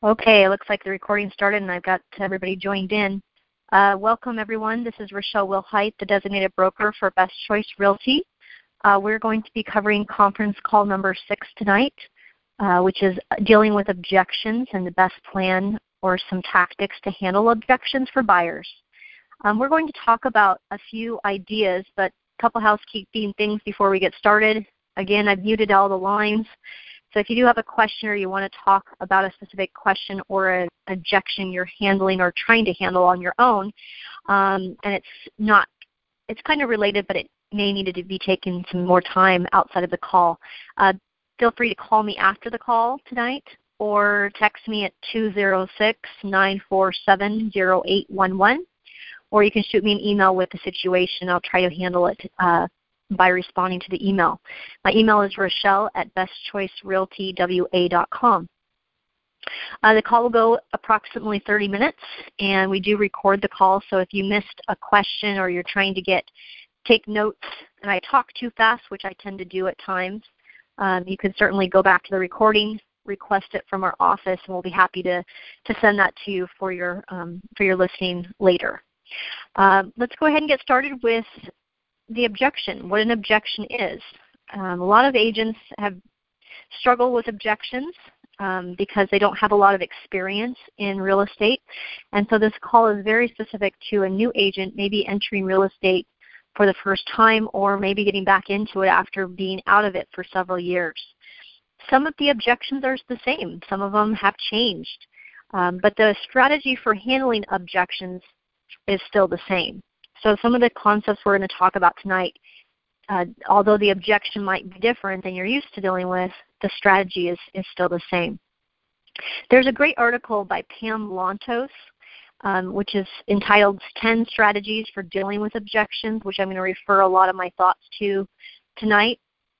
Okay, it looks like the recording started and I've got everybody joined in. Welcome everyone. This is Rochelle Wilhite, the designated broker for Best Choice Realty. We're going to be covering conference call number 6 tonight, which is dealing with objections and the best plan or some tactics to handle objections for buyers. We're going to talk about a few ideas, but a couple housekeeping things before we get started. Again, I've muted all the lines. So if you do have a question or you want to talk about a specific question or an objection you're handling or trying to handle on your own, and it's kind of related, but it may need to be taking some more time outside of the call, feel free to call me after the call tonight or text me at 206-947-0811, or you can shoot me an email with the situation. I'll try to handle it by responding to the email. My email is rochelle@bestchoicerealtywa.com. The call will go approximately 30 minutes, and we do record the call, so if you missed a question or you're trying to take notes and I talk too fast, which I tend to do at times, you can certainly go back to the recording, request it from our office, and we'll be happy to send that to you for your listening later. Let's go ahead and get started with the objection, what an objection is. A lot of agents have struggled with objections because they don't have a lot of experience in real estate. And so this call is very specific to a new agent, maybe entering real estate for the first time or maybe getting back into it after being out of it for several years. Some of the objections are the same. Some of them have changed. But the strategy for handling objections is still the same. So some of the concepts we're going to talk about tonight, although the objection might be different than you're used to dealing with, the strategy is still the same. There's a great article by Pam Lontos, which is entitled 10 Strategies for Dealing with Objections, which I'm going to refer a lot of my thoughts to tonight.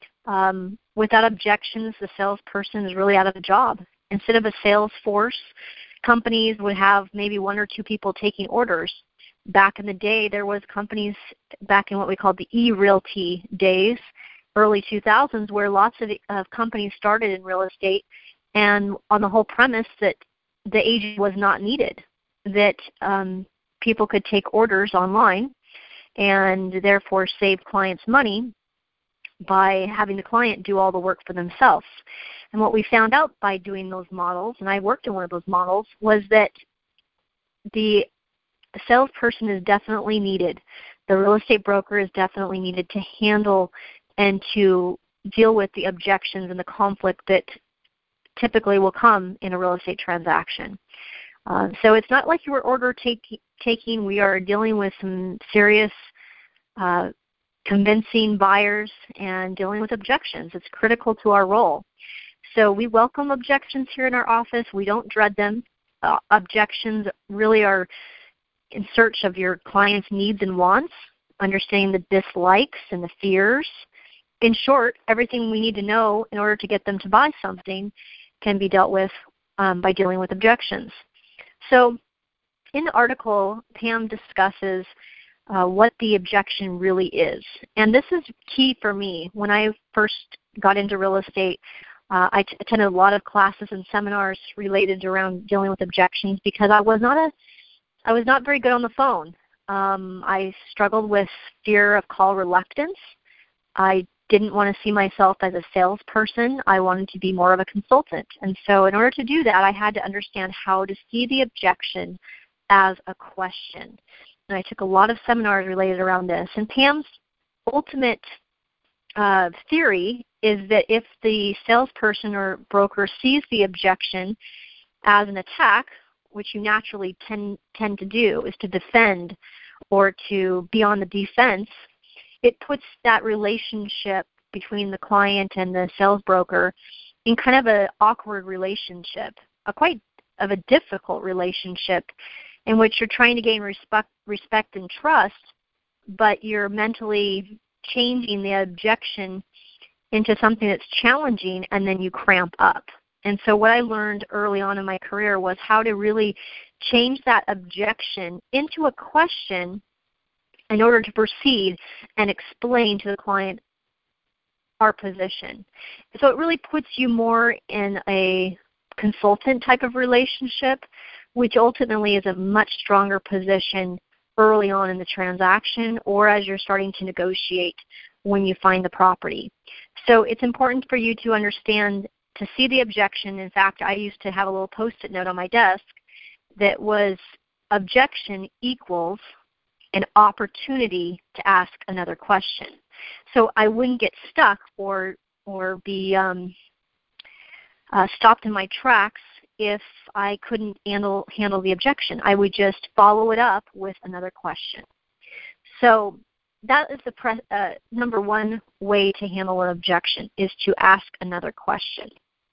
Without objections, the salesperson is really out of a job. Instead of a sales force, companies would have maybe 1 or 2 people taking orders. Back in the day, there was companies back in what we called the e-realty days, early 2000s, where lots of companies started in real estate and on the whole premise that the agent was not needed, that people could take orders online and therefore save clients money by having the client do all the work for themselves. And what we found out by doing those models, and I worked in one of those models, was that the salesperson is definitely needed. The real estate broker is definitely needed to handle and to deal with the objections and the conflict that typically will come in a real estate transaction. So it's not like you were order taking. We are dealing with some serious convincing buyers and dealing with objections. It's critical to our role. So we welcome objections here in our office. We don't dread them. Objections really are in search of your client's needs and wants, understanding the dislikes and the fears. In short, everything we need to know in order to get them to buy something can be dealt with by dealing with objections. So in the article, Pam discusses what the objection really is. And this is key for me. When I first got into real estate, I attended a lot of classes and seminars related around dealing with objections because I was not very good on the phone. I struggled with fear of call reluctance. I didn't want to see myself as a salesperson. I wanted to be more of a consultant. And so in order to do that, I had to understand how to see the objection as a question. And I took a lot of seminars related around this. And Pam's ultimate theory is that if the salesperson or broker sees the objection as an attack, which you naturally tend to do, is to defend or to be on the defense, it puts that relationship between the client and the sales broker in kind of an awkward relationship, quite of a difficult relationship in which you're trying to gain respect and trust, but you're mentally changing the objection into something that's challenging, and then you cramp up. And so what I learned early on in my career was how to really change that objection into a question in order to proceed and explain to the client our position. So it really puts you more in a consultant type of relationship, which ultimately is a much stronger position early on in the transaction or as you're starting to negotiate when you find the property. So it's important for you to understand, to see the objection. In fact, I used to have a little Post-it note on my desk that was objection equals an opportunity to ask another question. So I wouldn't get stuck or be stopped in my tracks if I couldn't handle the objection. I would just follow it up with another question. So that is the number one way to handle an objection, is to ask another question.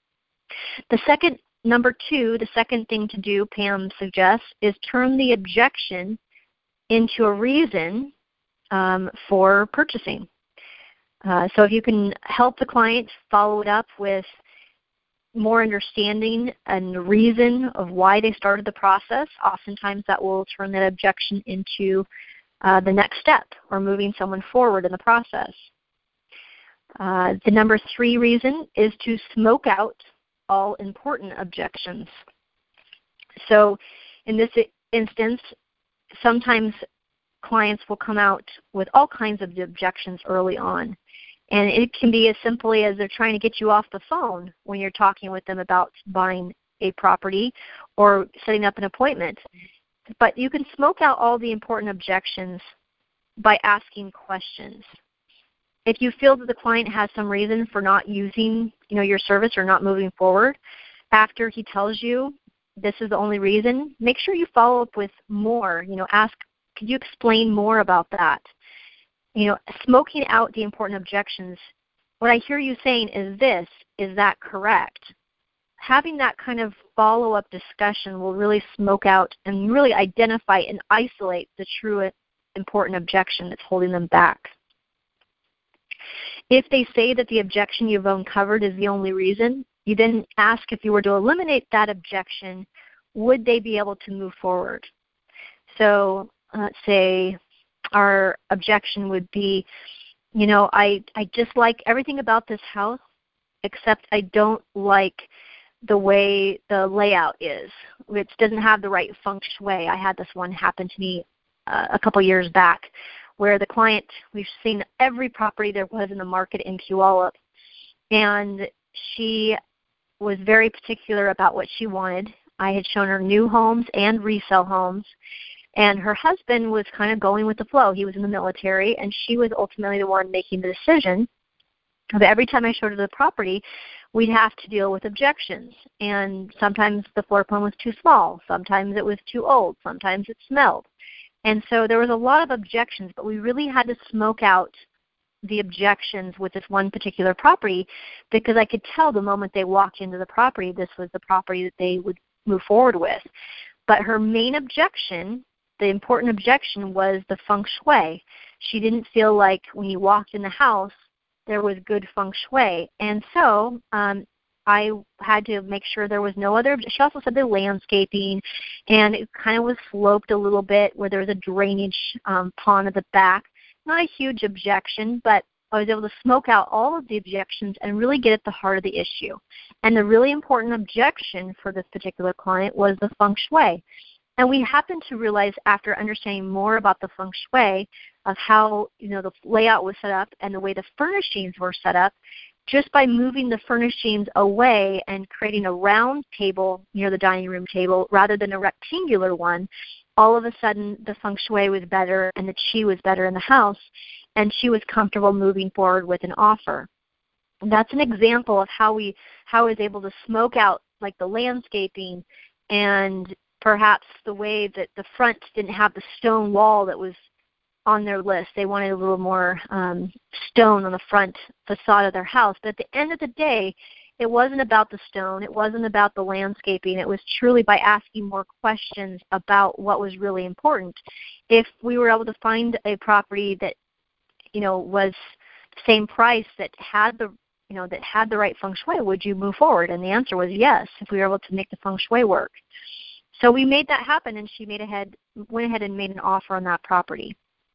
Number two, the second thing to do, Pam suggests, is turn the objection into a reason for purchasing. So if you can help the client follow it up with more understanding and reason of why they started the process, oftentimes that will turn that objection into the next step or moving someone forward in the process. The number three reason is to smoke out all important objections. So in this instance, sometimes clients will come out with all kinds of objections early on. And it can be as simply as they're trying to get you off the phone when you're talking with them about buying a property or setting up an appointment. But you can smoke out all the important objections by asking questions. If you feel that the client has some reason for not using, your service or not moving forward, after he tells you this is the only reason, make sure you follow up with more. Ask, could you explain more about that? Smoking out the important objections. What I hear you saying is this, is that correct? Having that kind of follow-up discussion will really smoke out and really identify and isolate the true important objection that's holding them back. If they say that the objection you've uncovered is the only reason, you then ask, if you were to eliminate that objection, would they be able to move forward? So let's say our objection would be, I just like everything about this house, except I don't like the way the layout is, which doesn't have the right feng shui. I had this one happen to me a couple years back, where the client, we've seen every property there was in the market in Puyallup, and she was very particular about what she wanted. I had shown her new homes and resale homes, and her husband was kind of going with the flow. He was in the military, and she was ultimately the one making the decision. But every time I showed her the property, we'd have to deal with objections. And sometimes the floor plan was too small. Sometimes it was too old. Sometimes it smelled. And so there was a lot of objections, but we really had to smoke out the objections with this one particular property, because I could tell the moment they walked into the property, this was the property that they would move forward with. But her main objection, the important objection, was the feng shui. She didn't feel like when you walked in the house, there was good feng shui. And so I had to make sure there was no other. She also said the landscaping, and it kind of was sloped a little bit where there was a drainage pond at the back. Not a huge objection, but I was able to smoke out all of the objections and really get at the heart of the issue. And the really important objection for this particular client was the feng shui. And we happened to realize, after understanding more about the feng shui of how the layout was set up and the way the furnishings were set up, just by moving the furnishings away and creating a round table near the dining room table rather than a rectangular one, all of a sudden the feng shui was better and the qi was better in the house, and she was comfortable moving forward with an offer. And that's an example of how I was able to smoke out like the landscaping and perhaps the way that the front didn't have the stone wall that was on their list. They wanted a little more stone on the front facade of their house. But at the end of the day, it wasn't about the stone. It wasn't about the landscaping. It was truly by asking more questions about what was really important. If we were able to find a property that, was the same price, that had the right feng shui, would you move forward? And the answer was yes, if we were able to make the feng shui work. So we made that happen, and she went ahead and made an offer on that property.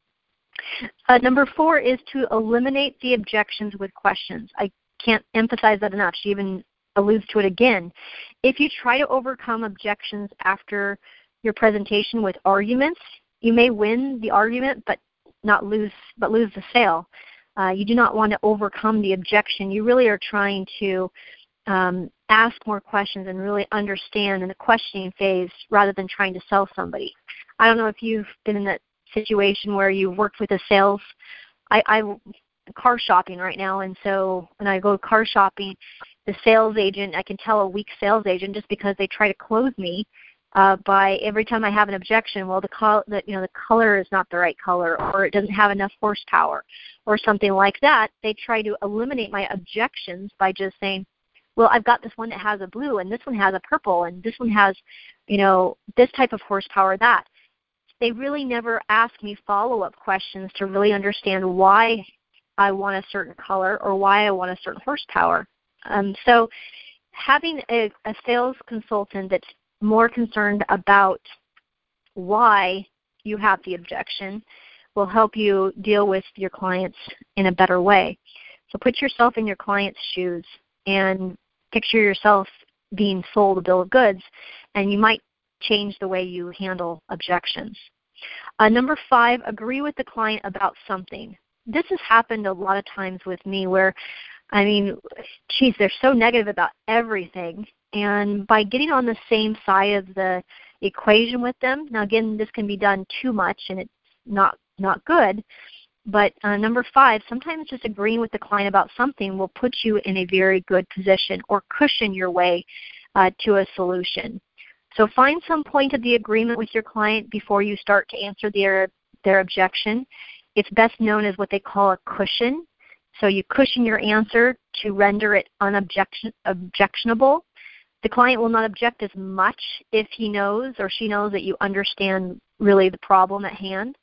Number 4 is to eliminate the objections with questions. I can't emphasize that enough. She even alludes to it again. If you try to overcome objections after your presentation with arguments, you may win the argument but lose the sale. You do not want to overcome the objection. You really are trying to ask more questions and really understand in the questioning phase rather than trying to sell somebody. I don't know if you've been in that situation where you worked with a sales. I'm car shopping right now, and so when I go car shopping, the sales agent, I can tell a weak sales agent just because they try to close me by every time I have an objection. Well, the color is not the right color, or it doesn't have enough horsepower, or something like that. They try to eliminate my objections by just saying, well, I've got this one that has a blue, and this one has a purple, and this one has, this type of horsepower, that. They really never ask me follow-up questions to really understand why I want a certain color or why I want a certain horsepower. So having a sales consultant that's more concerned about why you have the objection will help you deal with your clients in a better way. So put yourself in your client's shoes and picture yourself being sold a bill of goods, and you might change the way you handle objections. Number 5, agree with the client about something. This has happened a lot of times with me where, they're so negative about everything. And by getting on the same side of the equation with them, now again, this can be done too much and it's not good. But number 5, sometimes just agreeing with the client about something will put you in a very good position or cushion your way to a solution. So find some point of the agreement with your client before you start to answer their objection. It's best known as what they call a cushion. So you cushion your answer to render it unobjectionable. The client will not object as much if he knows or she knows that you understand really the problem at hand.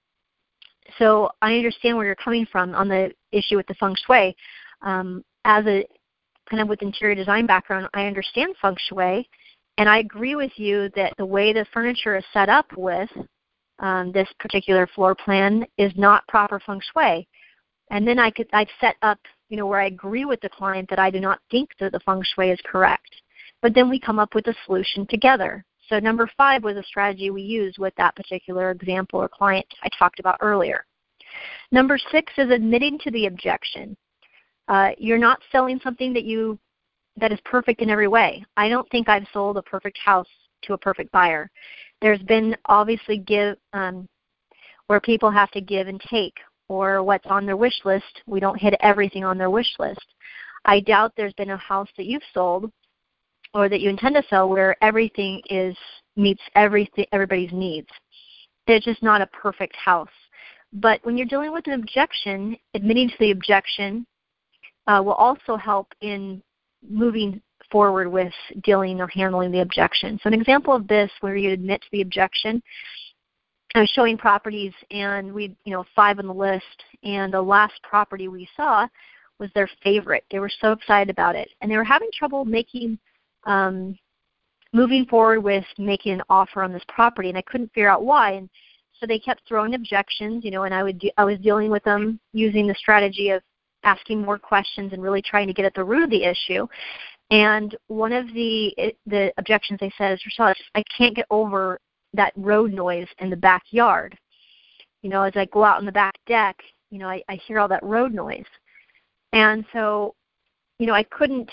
So I understand where you're coming from on the issue with the feng shui. As a kind of with interior design background, I understand feng shui, and I agree with you that the way the furniture is set up with this particular floor plan is not proper feng shui. And then I've set up, where I agree with the client that I do not think that the feng shui is correct. But then we come up with a solution together. So number 5 was a strategy we used with that particular example or client I talked about earlier. Number 6 is admitting to the objection. You're not selling something that is perfect in every way. I don't think I've sold a perfect house to a perfect buyer. There's been obviously where people have to give and take, or what's on their wish list, we don't hit everything on their wish list. I doubt there's been a house that you've sold or that you intend to sell where everything meets everybody's needs. It's just not a perfect house. But when you're dealing with an objection, admitting to the objection will also help in moving forward with dealing or handling the objection. So an example of this where you admit to the objection, I was showing properties and we 5 on the list, and the last property we saw was their favorite. They were so excited about it, and they were having trouble moving forward with making an offer on this property, and I couldn't figure out why. And so they kept throwing objections, and I was dealing with them using the strategy of asking more questions and really trying to get at the root of the issue. And one of the objections they said is, Rochelle, I can't get over that road noise in the backyard. As I go out on the back deck, I hear all that road noise. And so, I couldn't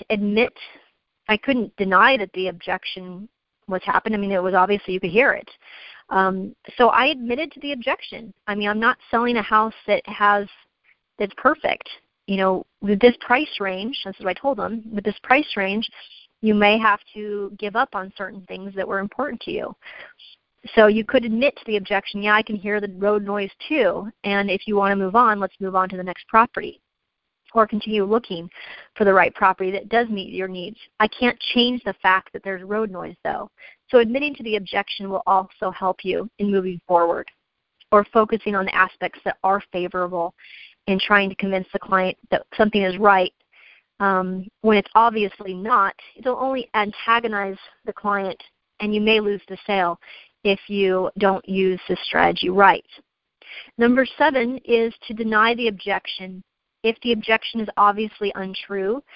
deny that the objection was happening. It was obviously you could hear it. So I admitted to the objection. I'm not selling a house that's perfect. With this price range, that's what I told them, with this price range, you may have to give up on certain things that were important to you. So you could admit to the objection, yeah, I can hear the road noise too, and if you want to move on, let's move on to the next property. Or continue looking for the right property that does meet your needs. I can't change the fact that there's road noise though. So admitting to the objection will also help you in moving forward, or focusing on the aspects that are favorable and trying to convince the client that something is right when it's obviously not. It'll only antagonize the client, and you may lose the sale if you don't use this strategy right. Number 7 is to deny the objection. If the objection is obviously untrue,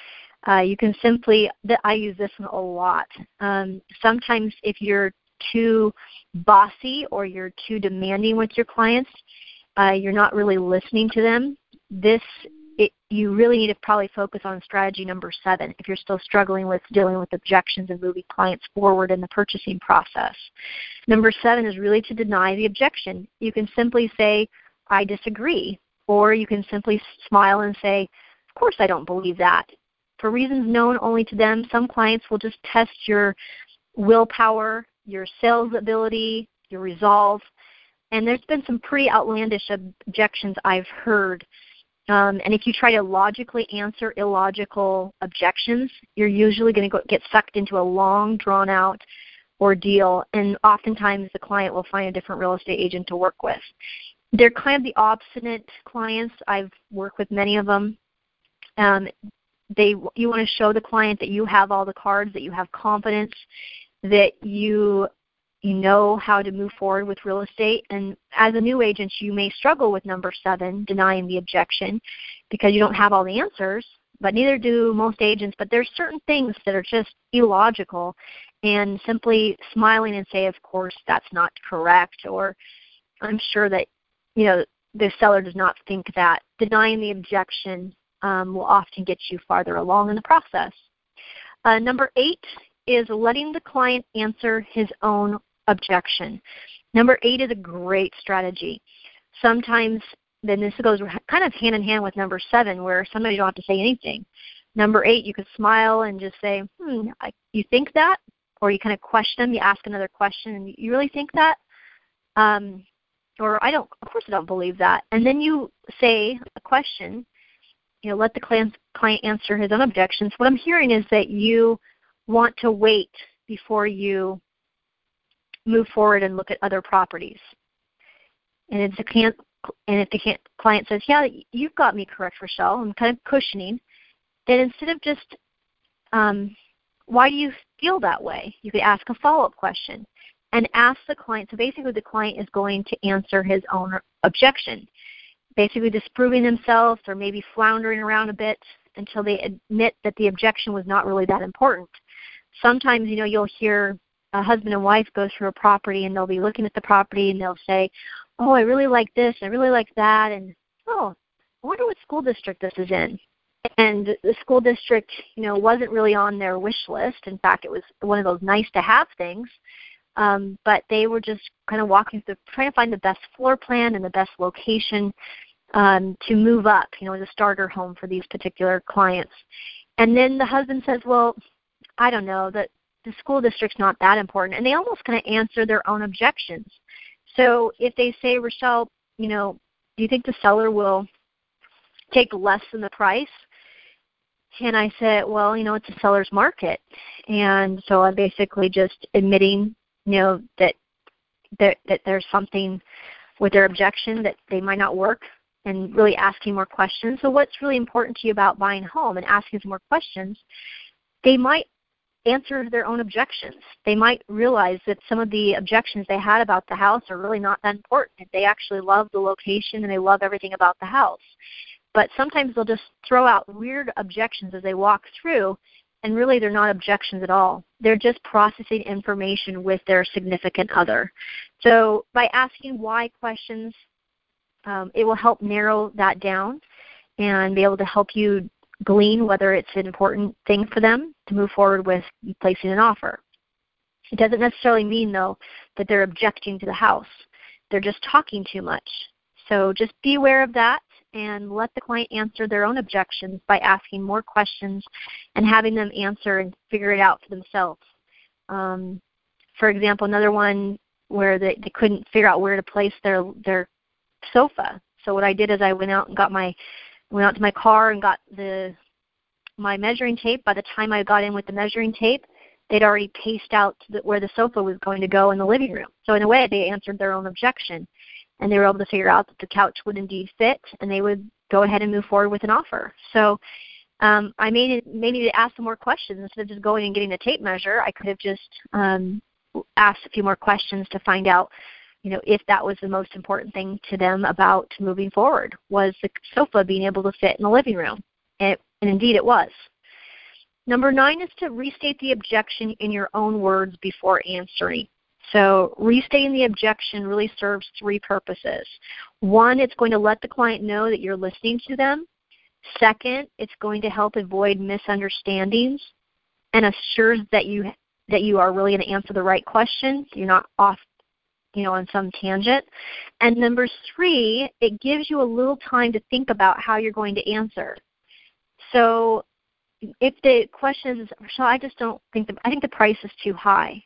You can simply, I use this one a lot. Sometimes if you're too bossy or you're too demanding with your clients, you're not really listening to them. You really need to probably focus on strategy number 7 if you're still struggling with dealing with objections and moving clients forward in the purchasing process. Number 7 is really to deny the objection. You can simply say, I disagree, or you can simply smile and say, of course I don't believe that. For reasons known only to them, some clients will just test your willpower, your sales ability, your resolve, and there's been some pretty outlandish objections I've heard. And if you try to logically answer illogical objections, you're usually going to get sucked into a long, drawn-out ordeal, and oftentimes the client will find a different real estate agent to work with. They're kind of the obstinate clients. I've worked with many of them. You want to show the client that you have all the cards, that you have confidence, that you know how to move forward with real estate. And as a new agent, you may struggle with number 7, denying the objection, because you don't have all the answers, but neither do most agents. But there's certain things that are just illogical, and simply smiling and say, of course, that's not correct, or I'm sure that, the seller does not think that. Denying the objection will often get you farther along in the process. Number 8 is letting the client answer his own objection. Number 8 is a great strategy. Sometimes, then this goes kind of hand in hand with number 7, where sometimes you don't have to say anything. Number 8, you could smile and just say, you think that? Or you kind of question them, you ask another question, and you really think that? Or of course I don't believe that. And then you say a question, let the client answer his own objections. What I'm hearing is that you want to wait before you move forward and look at other properties. And if the client says, yeah, you've got me correct, Rochelle, I'm kind of cushioning, then instead of just, why do you feel that way? You could ask a follow-up question and ask the client. So basically the client is going to answer his own objection, basically disproving themselves or maybe floundering around a bit until they admit that the objection was not really that important. Sometimes, you'll hear a husband and wife go through a property, and they'll be looking at the property, and they'll say, oh, I really like this, I really like that, and oh, I wonder what school district this is in. And the school district, wasn't really on their wish list. In fact, it was one of those nice-to-have things. But they were just kind of walking through, trying to find the best floor plan and the best location to move up, as a starter home for these particular clients. And then the husband says, well, I don't know, that the school district's not that important. And they almost kind of answer their own objections. So if they say, Rochelle, do you think the seller will take less than the price? And I said, well, it's a seller's market. And so I'm basically just admitting, that there's something with their objection that they might not work, and really asking more questions. So what's really important to you about buying a home, and asking some more questions? They might answer their own objections. They might realize that some of the objections they had about the house are really not that important. They actually love the location and they love everything about the house. But sometimes they'll just throw out weird objections as they walk through, and really they're not objections at all. They're just processing information with their significant other. So by asking why questions, it will help narrow that down and be able to help you glean whether it's an important thing for them to move forward with placing an offer. It doesn't necessarily mean, though, that they're objecting to the house. They're just talking too much. So just be aware of that and let the client answer their own objections by asking more questions and having them answer and figure it out for themselves. For example, another one where they couldn't figure out where to place their sofa. So what I did is I went out to my car and got my measuring tape. By the time I got in with the measuring tape, they'd already paced out where the sofa was going to go in the living room. So in a way, they answered their own objection, and they were able to figure out that the couch would indeed fit, and they would go ahead and move forward with an offer. So I may need to ask some more questions. Instead of just going and getting the tape measure, I could have just asked a few more questions to find out, if that was the most important thing to them about moving forward, was the sofa being able to fit in the living room. And indeed it was. Number 9 is to restate the objection in your own words before answering. So restating the objection really serves 3 purposes. 1, it's going to let the client know that you're listening to them. 2nd, it's going to help avoid misunderstandings and assures that you are really going to answer the right question. You're not off, on some tangent. And number 3, it gives you a little time to think about how you're going to answer. So if the question is, Rochelle, I think the price is too high.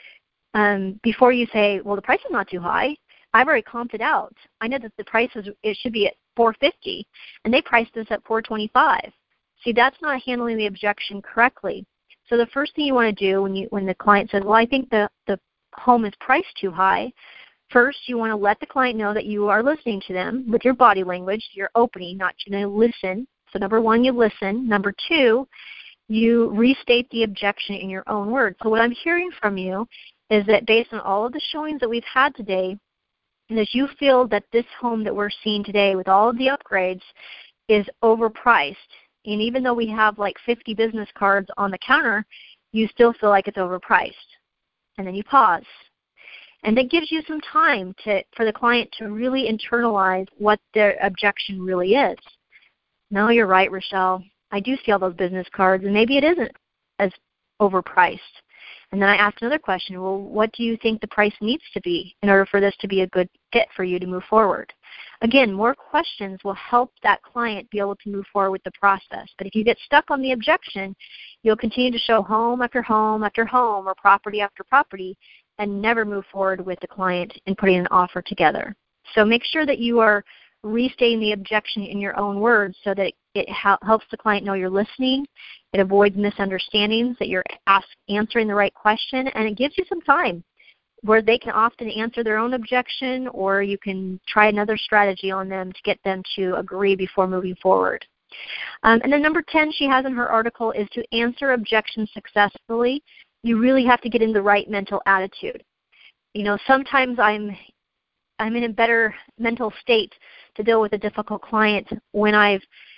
Before you say, well, the price is not too high, I've already comped it out. I know that it should be at $450, and they priced this at $425. See, that's not handling the objection correctly. So the first thing you want to do when the client says, well, I think the home is priced too high, first you want to let the client know that you are listening to them with your body language. You're opening, not going to listen. So number 1, you listen. Number 2, you restate the objection in your own words. So what I'm hearing from you is that based on all of the showings that we've had today, that you feel that this home that we're seeing today with all of the upgrades is overpriced. And even though we have like 50 business cards on the counter, you still feel like it's overpriced. And then you pause. And that gives you some time for the client to really internalize what their objection really is. No, you're right, Rochelle. I do see all those business cards, and maybe it isn't as overpriced. And then I asked another question, well, what do you think the price needs to be in order for this to be a good fit for you to move forward? Again, more questions will help that client be able to move forward with the process. But if you get stuck on the objection, you'll continue to show home after home after home or property after property and never move forward with the client in putting an offer together. So make sure that you are restating the objection in your own words so that it helps the client know you're listening. It avoids misunderstandings, that you're answering the right question, and it gives you some time where they can often answer their own objection, or you can try another strategy on them to get them to agree before moving forward. And then number 10 she has in her article is to answer objections successfully. You really have to get in the right mental attitude. Sometimes I'm in a better mental state to deal with a difficult client when I've,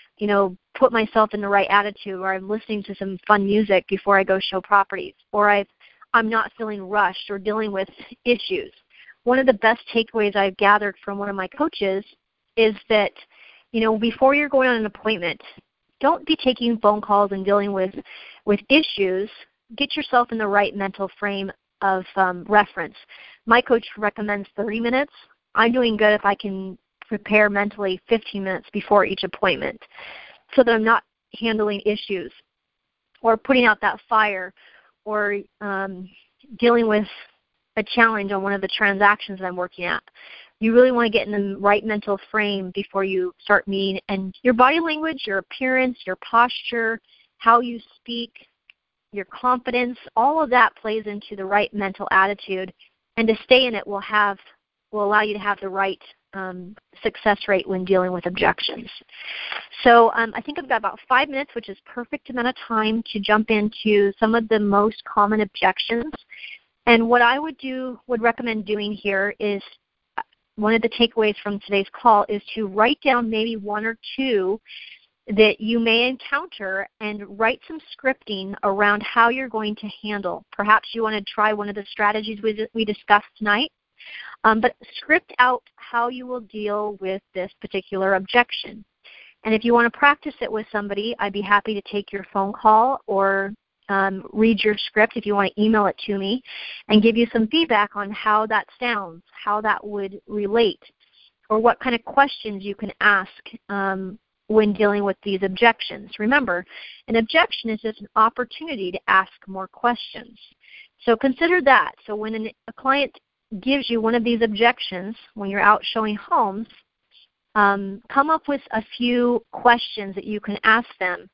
put myself in the right attitude, or I'm listening to some fun music before I go show properties, or I'm not feeling rushed or dealing with issues. One of the best takeaways I've gathered from one of my coaches is that, before you're going on an appointment, don't be taking phone calls and dealing with issues. Get yourself in the right mental frame of reference. My coach recommends 30 minutes. I'm doing good if I can prepare mentally 15 minutes before each appointment so that I'm not handling issues or putting out that fire or dealing with a challenge on one of the transactions that I'm working at. You really want to get in the right mental frame before you start meeting. And your body language, your appearance, your posture, how you speak, your confidence, all of that plays into the right mental attitude. And to stay in it will allow you to have the right success rate when dealing with objections. So I think I've got about 5 minutes, which is perfect amount of time to jump into some of the most common objections. And what I would recommend doing here is one of the takeaways from today's call is to write down maybe 1 or 2 that you may encounter and write some scripting around how you're going to handle. Perhaps you want to try one of the strategies we discussed tonight, but script out how you will deal with this particular objection. And if you want to practice it with somebody, I'd be happy to take your phone call or read your script if you want to email it to me and give you some feedback on how that sounds, how that would relate, or what kind of questions you can ask when dealing with these objections. Remember, an objection is just an opportunity to ask more questions. So consider that. So when a client gives you one of these objections when you're out showing homes, come up with a few questions that you can ask them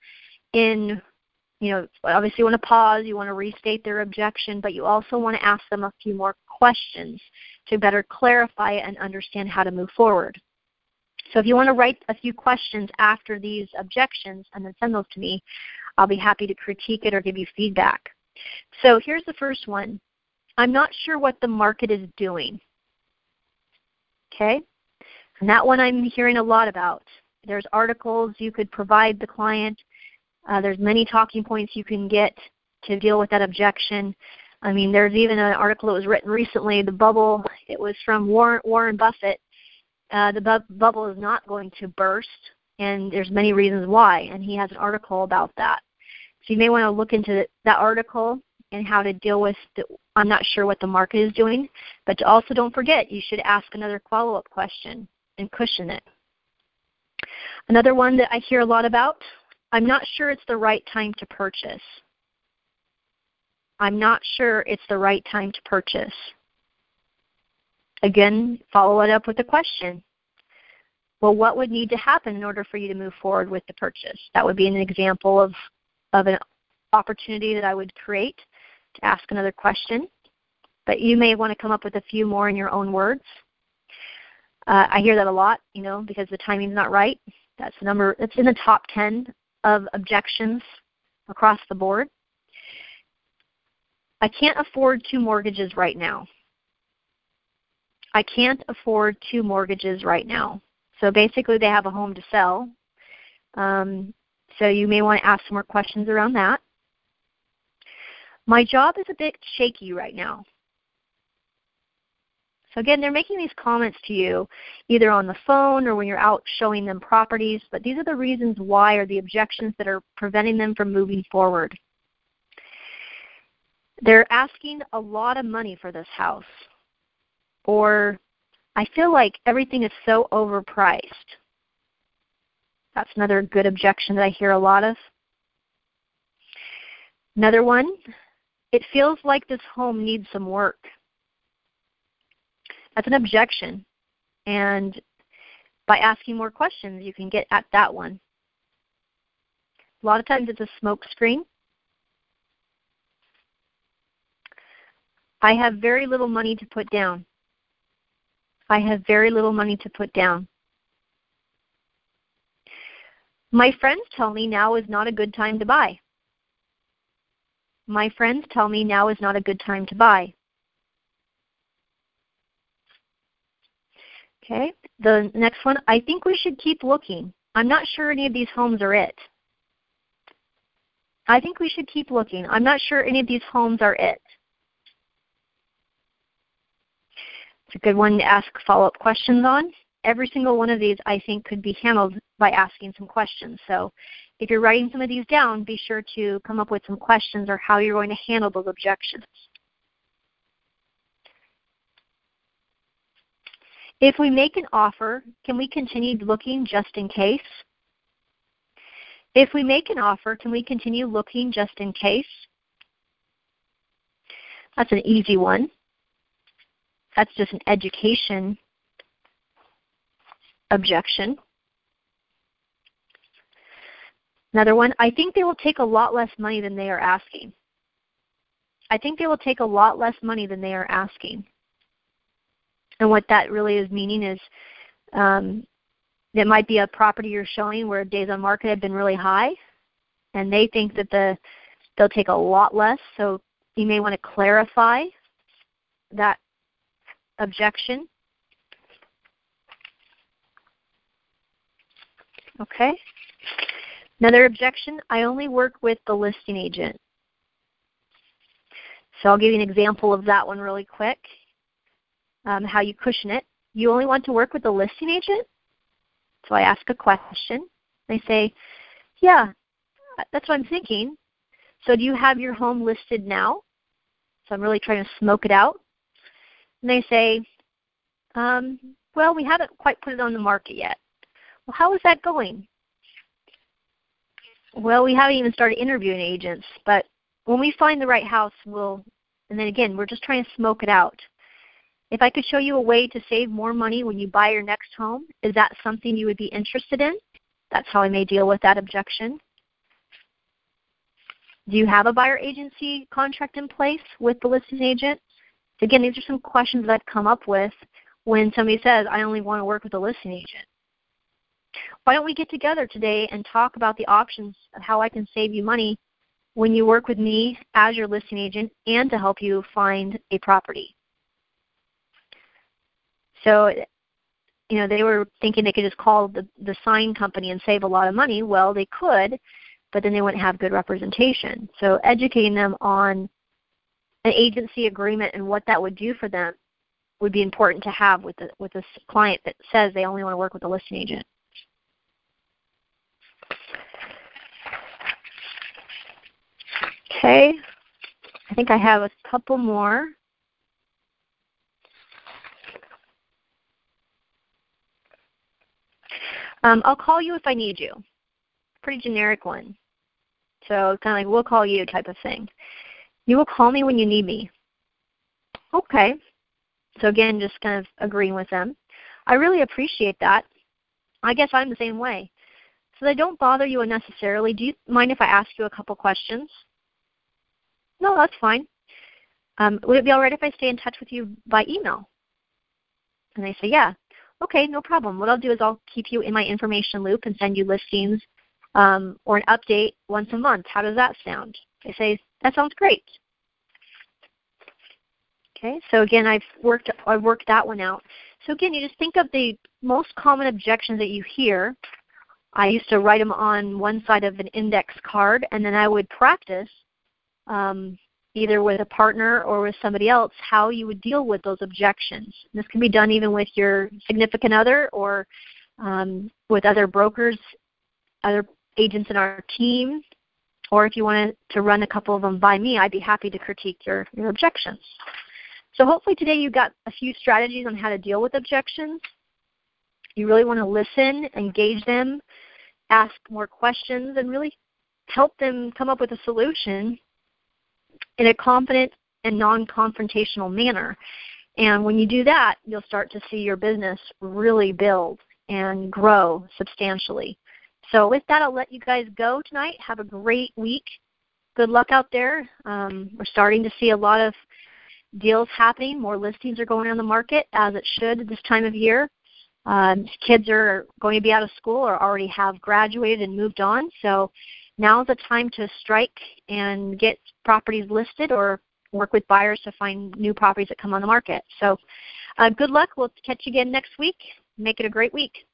obviously you want to pause, you want to restate their objection, but you also want to ask them a few more questions to better clarify and understand how to move forward. So if you want to write a few questions after these objections and then send those to me, I'll be happy to critique it or give you feedback. So here's the first one. I'm not sure what the market is doing. Okay? And that one I'm hearing a lot about. There's articles you could provide the client. There's many talking points you can get to deal with that objection. I mean, there's even an article that was written recently, the bubble. It was from Warren Buffett. The bubble is not going to burst, and there's many reasons why, and he has an article about that. So you may want to look into that article and how to deal with I'm not sure what the market is doing, but also don't forget, you should ask another follow-up question and cushion it. Another one that I hear a lot about, I'm not sure it's the right time to purchase. I'm not sure it's the right time to purchase. Again, follow it up with a question. Well, what would need to happen in order for you to move forward with the purchase? That would be an example of an opportunity that I would create to ask another question. But you may want to come up with a few more in your own words. I hear that a lot, because the timing's not right. That's the number. It's in the top 10 of objections across the board. I can't afford 2 mortgages right now. I can't afford 2 mortgages right now. So basically they have a home to sell. So you may want to ask some more questions around that. My job is a bit shaky right now. So again, they're making these comments to you either on the phone or when you're out showing them properties, but these are the reasons why or the objections that are preventing them from moving forward. They're asking a lot of money for this house, or I feel like everything is so overpriced. That's another good objection that I hear a lot of. Another one, it feels like this home needs some work. That's an objection. And by asking more questions, you can get at that one. A lot of times it's a smoke screen. I have very little money to put down. I have very little money to put down. My friends tell me now is not a good time to buy. My friends tell me now is not a good time to buy. Okay, the next one, I think we should keep looking. I'm not sure any of these homes are it. I think we should keep looking. I'm not sure any of these homes are it. It's a good one to ask follow-up questions on. Every single one of these, I think, could be handled by asking some questions. So if you're writing some of these down, be sure to come up with some questions or how you're going to handle those objections. If we make an offer, can we continue looking just in case? If we make an offer, can we continue looking just in case? That's an easy one. That's just an education objection. Another one, I think they will take a lot less money than they are asking. I think they will take a lot less money than they are asking. And what that really is meaning is it might be a property you're showing where days on market have been really high, and they think that they'll take a lot less. So you may want to clarify that objection. Okay. Another objection, I only work with the listing agent. So I'll give you an example of that one really quick, how you cushion it. You only want to work with the listing agent? So I ask a question. They say, yeah, that's what I'm thinking. So do you have your home listed now? So I'm really trying to smoke it out. And they say, well, we haven't quite put it on the market yet. Well, how is that going? Well, we haven't even started interviewing agents, but when we find the right house, and then again, we're just trying to smoke it out. If I could show you a way to save more money when you buy your next home, is that something you would be interested in? That's how I may deal with that objection. Do you have a buyer agency contract in place with the listing agent? Again, these are some questions that I've come up with when somebody says, I only want to work with a listing agent. Why don't we get together today and talk about the options of how I can save you money when you work with me as your listing agent and to help you find a property? So, they were thinking they could just call the sign company and save a lot of money. Well, they could, but then they wouldn't have good representation. So educating them on an agency agreement and what that would do for them would be important to have with a client that says they only want to work with a listing agent. Okay, I think I have a couple more. I'll call you if I need you. Pretty generic one. So kind of like we'll call you type of thing. You will call me when you need me. Okay. So again, just kind of agreeing with them. I really appreciate that. I guess I'm the same way. So they don't bother you unnecessarily. Do you mind if I ask you a couple questions? No, that's fine. Would it be all right if I stay in touch with you by email? And they say, yeah. Okay, no problem. What I'll do is I'll keep you in my information loop and send you listings or an update once a month. How does that sound? They say, that sounds great. Okay, so again, I've worked that one out. So again, you just think of the most common objections that you hear. I used to write them on one side of an index card, and then I would practice either with a partner or with somebody else how you would deal with those objections. This can be done even with your significant other or with other brokers, other agents in our team, or if you wanted to run a couple of them by me, I'd be happy to critique your objections. So hopefully today you got a few strategies on how to deal with objections. You really want to listen, engage them, ask more questions, and really help them come up with a solution in a confident and non-confrontational manner. And when you do that, you'll start to see your business really build and grow substantially. So with that, I'll let you guys go tonight. Have a great week. Good luck out there. We're starting to see a lot of deals happening. More listings are going on the market, as it should this time of year. Kids are going to be out of school or already have graduated and moved on. So now's the time to strike and get properties listed or work with buyers to find new properties that come on the market. So good luck. We'll catch you again next week. Make it a great week.